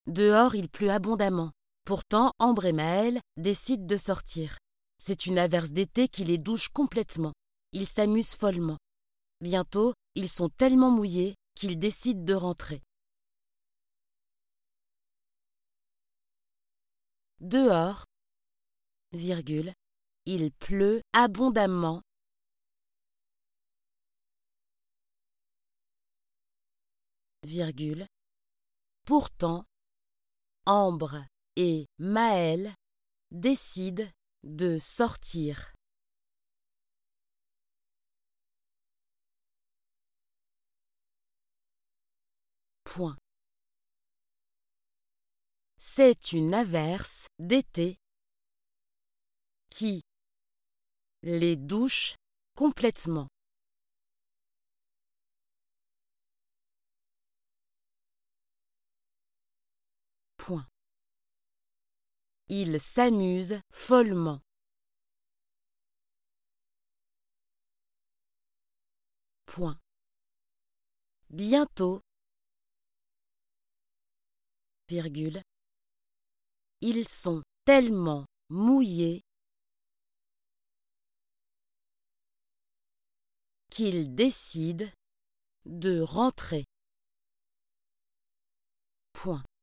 Dehors, il pleut abondamment. Pourtant, Ambre et Maël décident de sortir. C'est une averse d'été qui les douche complètement. Ils s'amusent follement. Bientôt, ils sont tellement mouillés qu'ils décident de rentrer. Dehors, virgule, il pleut abondamment, virgule. Pourtant, Ambre et Maël décident de sortir. Point. C'est une averse d'été qui les douche complètement. Point. Ils s'amusent follement. Point. Bientôt, virgule, ils sont tellement mouillés qu'ils décident de rentrer. Point.